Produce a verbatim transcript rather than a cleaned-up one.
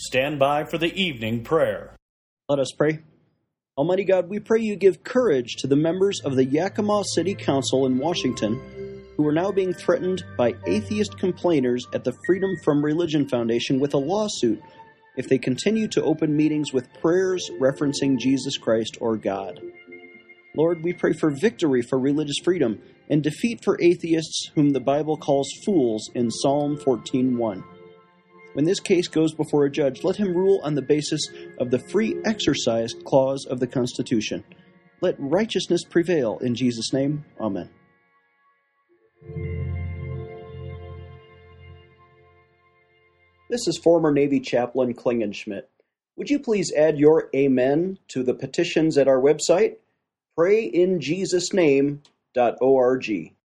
Stand by for the evening prayer. Let us pray. Almighty God, we pray you give courage to the members of the Yakima City Council in Washington who are now being threatened by atheist complainers at the Freedom from Religion Foundation with a lawsuit if they continue to open meetings with prayers referencing Jesus Christ or God. Lord, we pray for victory for religious freedom and defeat for atheists whom the Bible calls fools in Psalm fourteen one. When this case goes before a judge, let him rule on the basis of the free exercise clause of the Constitution. Let righteousness prevail in Jesus' name. Amen. This is former Navy Chaplain Klingenschmidt. Would you please add your amen to the petitions at our website, pray in jesus name dot org.